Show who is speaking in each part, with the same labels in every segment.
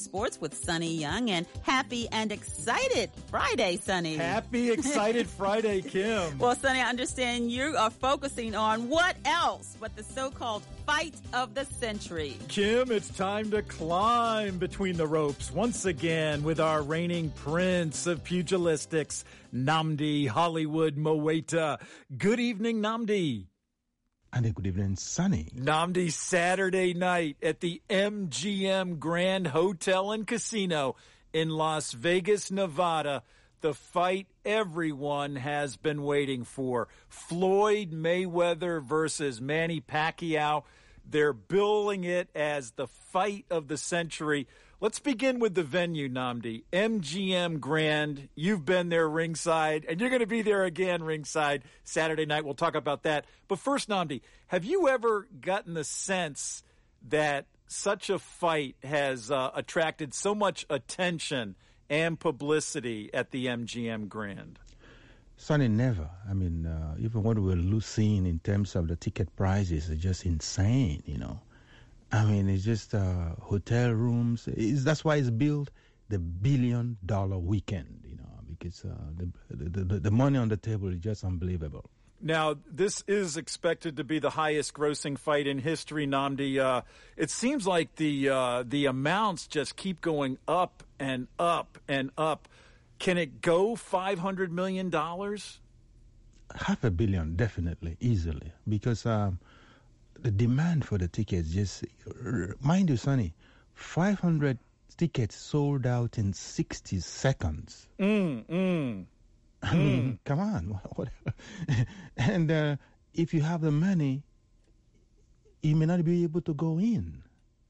Speaker 1: Sports with Sonny Young, and happy and excited Friday, Sonny.
Speaker 2: Happy, excited Friday, Kim.
Speaker 1: Well, Sonny, I understand you are focusing on what else but the so-called fight of the century.
Speaker 2: Kim, it's time to climb between the ropes once again with our reigning prince of pugilistics, Nnamdi Hollywood Mowaita. Good evening, Nnamdi.
Speaker 3: And good evening, Sonny.
Speaker 2: Nnamdi, Saturday night at the MGM Grand Hotel and Casino in Las Vegas, Nevada. The fight everyone has been waiting for. Floyd Mayweather versus Manny Pacquiao. They're billing it as the fight of the century. Let's begin with the venue, Nnamdi. MGM Grand. You've been there ringside, and you're going to be there again ringside Saturday night. We'll talk about that. But first, Nnamdi, have you ever gotten the sense that such a fight has attracted so much attention and publicity at the MGM Grand?
Speaker 3: Sonny, never. I mean, even what we're seeing in terms of the ticket prices is just insane, you know. I mean, it's just hotel rooms. That's why it's billed the $1 billion weekend, you know, because the money on the table is just unbelievable.
Speaker 2: Now, this is expected to be the highest grossing fight in history, Nnamdi. It seems like the amounts just keep going up and up and up. Can it go $500 million?
Speaker 3: $500 million, definitely, easily, because the demand for the tickets just, mind you, Sonny, 500 tickets sold out in 60 seconds. I mean, come on. And if you have the money, you may not be able to go in.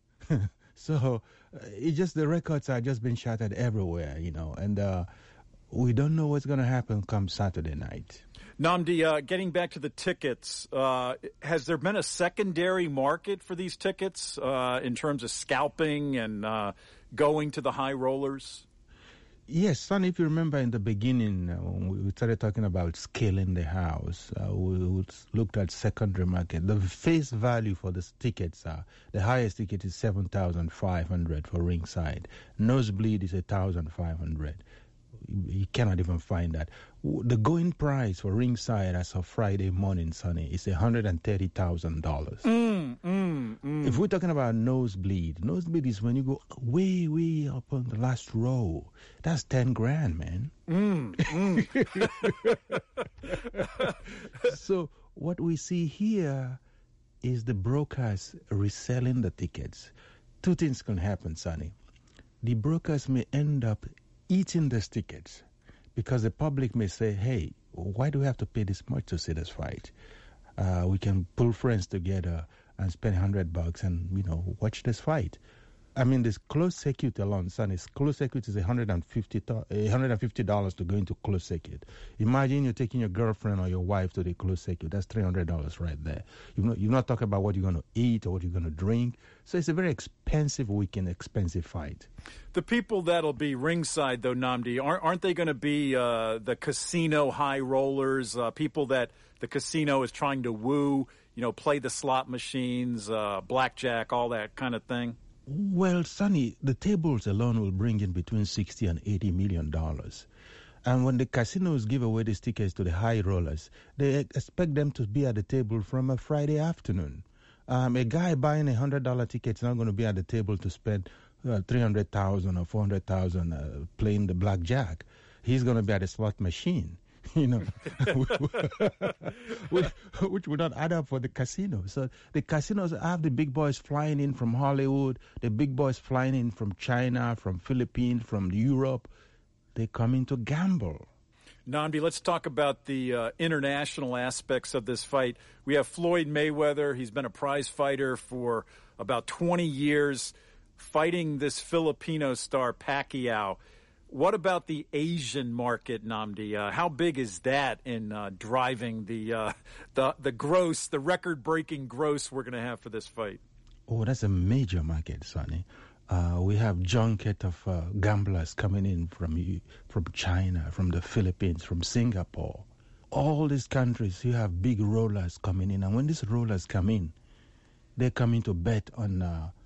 Speaker 3: So it's just the records are just been shattered everywhere, you know, and we don't know what's going to happen come Saturday night.
Speaker 2: Nnamdi, getting back to the tickets, has there been a secondary market for these tickets in terms of scalping and going to the high rollers?
Speaker 3: Yes, son, if you remember in the beginning, when we started talking about scaling the house, we looked at secondary market. The face value for the tickets, the highest ticket is $7,500 for ringside. Nosebleed is $1,500. You cannot even find that. The going price for ringside as of Friday morning, Sonny, is $130,000. If we're talking about nosebleed is when you go way, way up on the last row. That's $10,000, man. So what we see here is the brokers reselling the tickets. Two things can happen, Sonny. The brokers may end up eating these tickets because the public may say, hey, why do we have to pay this much to see this fight? We can pull friends together and spend $100 and, you know, watch this fight. I mean, this closed circuit alone, son, closed circuit is $150 to go into closed circuit. Imagine you're taking your girlfriend or your wife to the closed circuit. That's $300 right there. You're not talking about what you're going to eat or what you're going to drink. So it's a very expensive weekend, expensive fight.
Speaker 2: The people that'll be ringside, though, Nnamdi, aren't they going to be the casino high rollers, people that the casino is trying to woo, you know, play the slot machines, blackjack, all that kind of thing?
Speaker 3: Well, Sonny, the tables alone will bring in between $60 and $80 million. And when the casinos give away these tickets to the high rollers, they expect them to be at the table from a Friday afternoon. A guy buying $100 ticket is not going to be at the table to spend $300,000 or $400,000 playing the blackjack. He's going to be at a slot machine. You know, which would not add up for the casino. So the casinos have the big boys flying in from Hollywood, the big boys flying in from China, from Philippines, from Europe. They come in to gamble.
Speaker 2: Nnamdi, let's talk about the international aspects of this fight. We have Floyd Mayweather. He's been a prize fighter for about 20 years, fighting this Filipino star, Pacquiao. What about the Asian market, Nnamdi? How big is that in driving the gross, the record-breaking gross we're going to have for this fight?
Speaker 3: Oh, that's a major market, Sonny. We have junket of gamblers coming in from China, from the Philippines, from Singapore. All these countries, you have big rollers coming in. And when these rollers come in, they're coming to bet on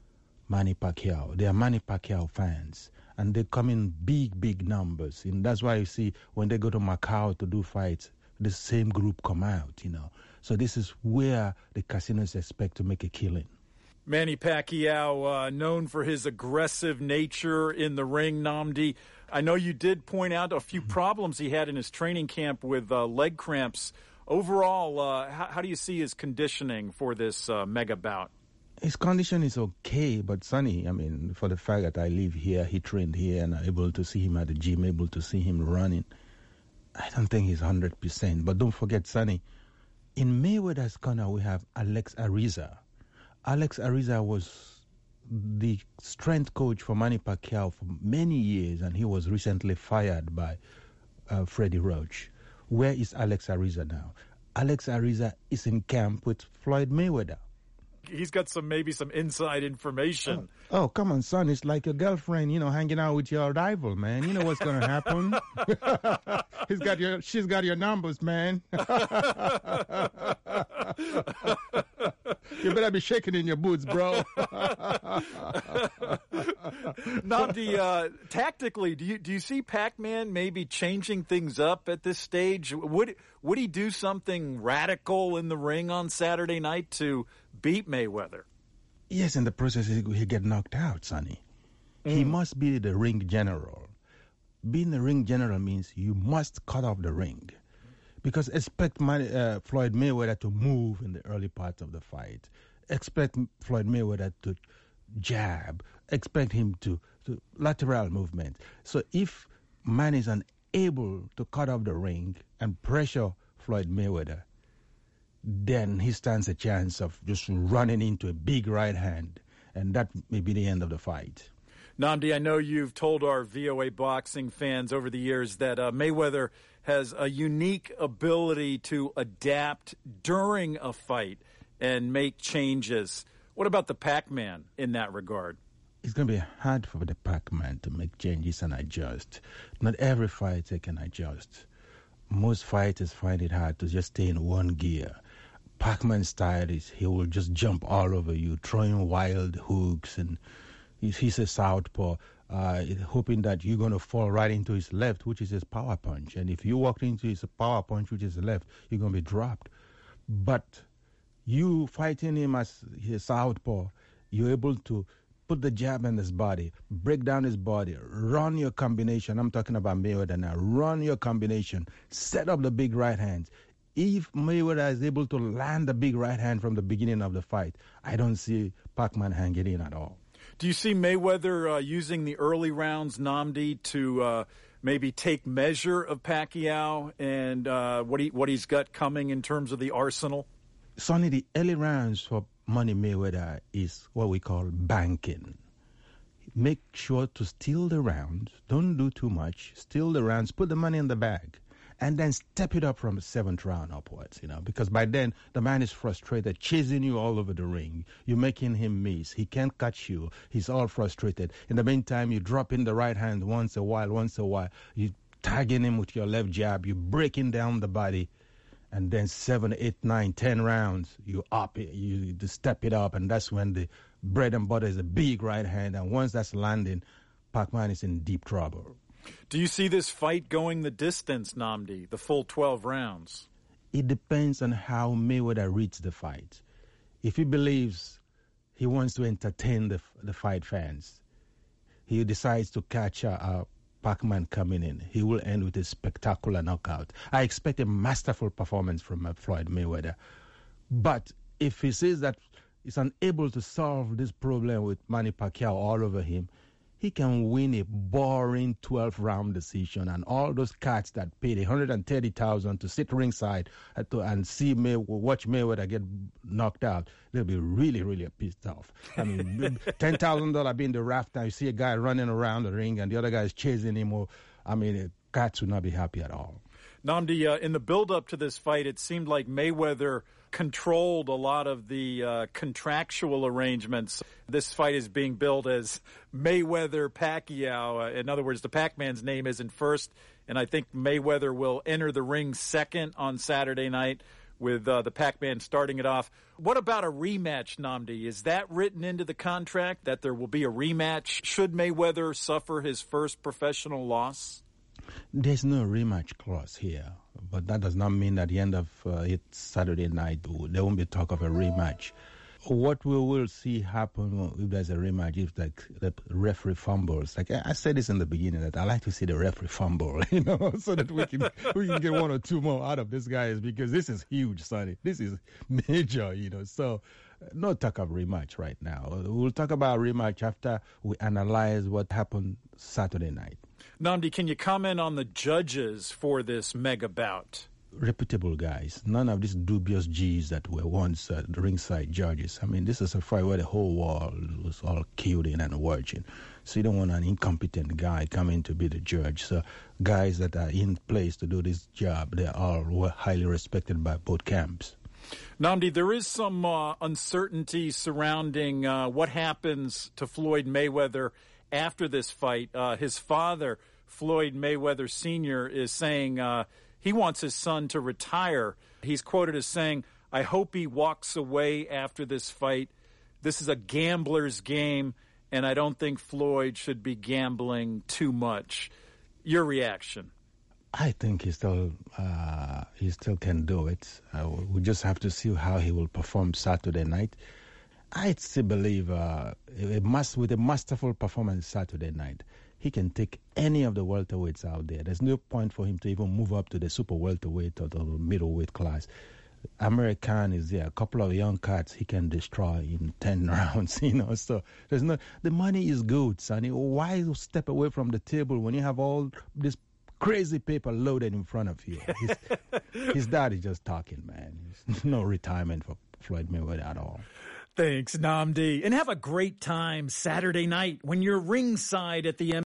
Speaker 3: Manny Pacquiao. They are Manny Pacquiao fans. And they come in big, big numbers. And that's why you see when they go to Macau to do fights, the same group come out, So this is where the casinos expect to make a killing.
Speaker 2: Manny Pacquiao, known for his aggressive nature in the ring, Nnamdi. I know you did point out a few problems he had in his training camp with leg cramps. Overall, how do you see his conditioning for this mega bout?
Speaker 3: His condition is okay, but Sonny, for the fact that I live here, he trained here, and I'm able to see him at the gym, able to see him running, I don't think he's 100%. But don't forget, Sonny, in Mayweather's corner, we have Alex Ariza. Alex Ariza was the strength coach for Manny Pacquiao for many years, and he was recently fired by Freddie Roach. Where is Alex Ariza now? Alex Ariza is in camp with Floyd Mayweather.
Speaker 2: He's got maybe some inside information.
Speaker 3: Oh, come on, son. It's like your girlfriend, hanging out with your rival, man. You know what's going to happen. She's got your numbers, man. You better be shaking in your boots, bro.
Speaker 2: Nnamdi, tactically, do you see Pac-Man maybe changing things up at this stage? Would he do something radical in the ring on Saturday night to beat Mayweather?
Speaker 3: Yes, in the process, he get knocked out, Sonny. He must be the ring general. Being the ring general means you must cut off the ring. Because expect Floyd Mayweather to move in the early part of the fight. Expect Floyd Mayweather to jab. Expect him to lateral movement. So if man is unable to cut off the ring and pressure Floyd Mayweather, then he stands a chance of just running into a big right hand, and that may be the end of the fight.
Speaker 2: Nnamdi, I know you've told our VOA boxing fans over the years that Mayweather has a unique ability to adapt during a fight and make changes. What about the Pac-Man in that regard?
Speaker 3: It's going to be hard for the Pac-Man to make changes and adjust. Not every fighter can adjust. Most fighters find it hard to just stay in one gear. Pac-Man's style is he will just jump all over you, throwing wild hooks, and he's a southpaw, hoping that you're going to fall right into his left, which is his power punch. And if you walk into his power punch, which is the left, you're going to be dropped. But you fighting him as his southpaw, you're able to put the jab in his body, break down his body, run your combination. I'm talking about Mayweather now. Run your combination, set up the big right hands. If Mayweather is able to land the big right hand from the beginning of the fight, I don't see Pac-Man hanging in at all.
Speaker 2: Do you see Mayweather using the early rounds, Nnamdi, to maybe take measure of Pacquiao and what he's got coming in terms of the arsenal?
Speaker 3: Sonny, the early rounds for Manny Mayweather is what we call banking. Make sure to steal the rounds. Don't do too much. Steal the rounds. Put the money in the bag. And then step it up from the 7th round upwards, because by then the man is frustrated, chasing you all over the ring. You're making him miss. He can't catch you. He's all frustrated. In the meantime, you drop in the right hand once a while. You tagging him with your left jab. You're breaking down the body. And then 7, 8, 9, 10 rounds, you up it, you step it up. And that's when the bread and butter is a big right hand. And once that's landing, Pac-Man is in deep trouble.
Speaker 2: Do you see this fight going the distance, Nnamdi, the full 12 rounds?
Speaker 3: It depends on how Mayweather reads the fight. If he believes he wants to entertain the fight fans, he decides to catch a Pac-Man coming in, he will end with a spectacular knockout. I expect a masterful performance from Floyd Mayweather. But if he says that he's unable to solve this problem with Manny Pacquiao all over him, he can win a boring 12-round decision, and all those cats that paid $130,000 to sit ringside and watch Mayweather get knocked out, they'll be really, really pissed off. I mean, $10,000 being the rafter, you see a guy running around the ring and the other guy is chasing him. Cats would not be happy at all.
Speaker 2: Nnamdi, in the build-up to this fight, it seemed like Mayweather controlled a lot of the contractual arrangements. This fight is being billed as Mayweather-Pacquiao. In other words, the Pac-Man's name isn't first, and I think Mayweather will enter the ring second on Saturday night. with the Pac-Man starting it off. What about a rematch, Nnamdi? Is that written into the contract that there will be a rematch should Mayweather suffer his first professional loss?
Speaker 3: There's no rematch clause here, but that does not mean at the end of it Saturday night there won't be talk of a rematch. What we will see happen if there's a rematch, if like the referee fumbles, like I said this in the beginning, that I like to see the referee fumble, so that we can get one or two more out of this guy, because this is huge, Sonny. This is major, So no talk of rematch right now. We'll talk about rematch after we analyze what happened Saturday night.
Speaker 2: Nnamdi, can you comment on the judges for this mega bout?
Speaker 3: Reputable guys, none of these dubious G's that were once ringside judges. I mean, this is a fight where the whole world was all keyed in and watching. So you don't want an incompetent guy coming to be the judge. So guys that are in place to do this job, they are highly respected by both camps.
Speaker 2: Nnamdi, there is some uncertainty surrounding what happens to Floyd Mayweather after this fight. His father, Floyd Mayweather Sr., is saying he wants his son to retire. He's quoted as saying, "I hope he walks away after this fight. This is a gambler's game, and I don't think Floyd should be gambling too much." Your reaction?
Speaker 3: I think he still can do it. We just have to see how he will perform Saturday night. I still believe with a masterful performance Saturday night, he can take any of the welterweights out there. There's no point for him to even move up to the super welterweight or the middleweight class. American is there. A couple of young cats he can destroy in 10 rounds, So the money is good, Sonny. Why step away from the table when you have all this crazy paper loaded in front of you? His dad is just talking, man. There's no retirement for Floyd Mayweather at all.
Speaker 2: Thanks, Nnamdi. And have a great time Saturday night when you're ringside at the